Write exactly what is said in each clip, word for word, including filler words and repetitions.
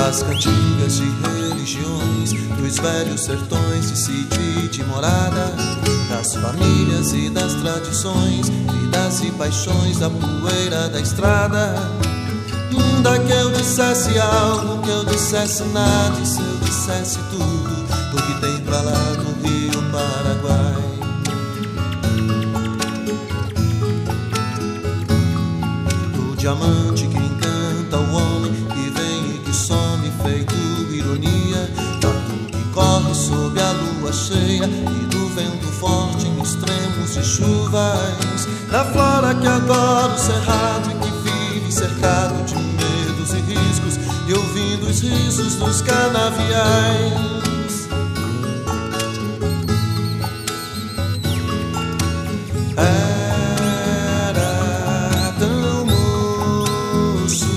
das cantigas de religiões, dos velhos sertões de sítio e de morada, das famílias e das tradições, vidas e paixões da poeira da estrada. Ainda que eu dissesse algo, que eu dissesse nada, e se eu dissesse tudo, o que tem pra lá no Rio Paraguai. Do diamante que encanta o homem, que vem e que some feito ironia, da lua que corre sob a lua cheia e do vento forte em extremos de chuvas, da flora que adora o cerrado e que vive cercado de medos e riscos, e ouvindo os risos dos canaviais. Era tão moço,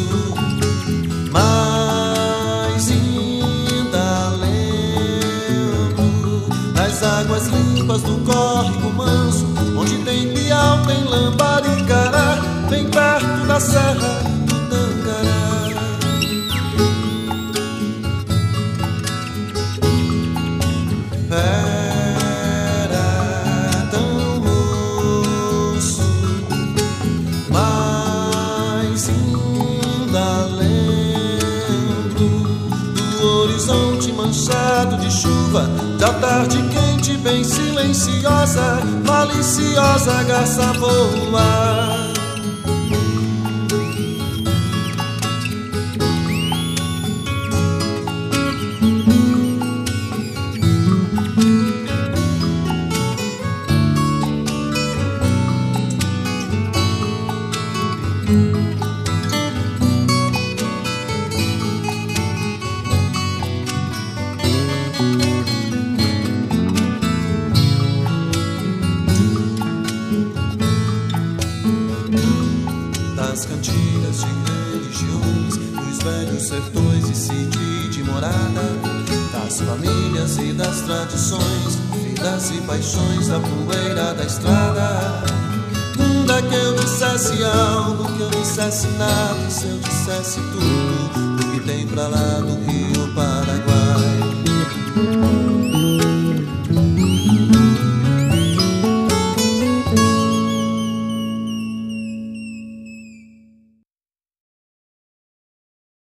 mas ainda lembro das águas limpas do córrego manso, onde tem piau, tem lambaricará, bem perto da serra do Tangará. Era tão moço, mas ainda lembro do horizonte manchado de chuva, da tarde quente bem silenciosa, maliciosa garça voa. Das cantigas de religiões, dos velhos sertões e sítio de morada, das famílias e das tradições, vidas e paixões da poeira da estrada. Ainda que eu dissesse algo, que eu dissesse nada, e se eu dissesse tudo, o que tem pra lá do Rio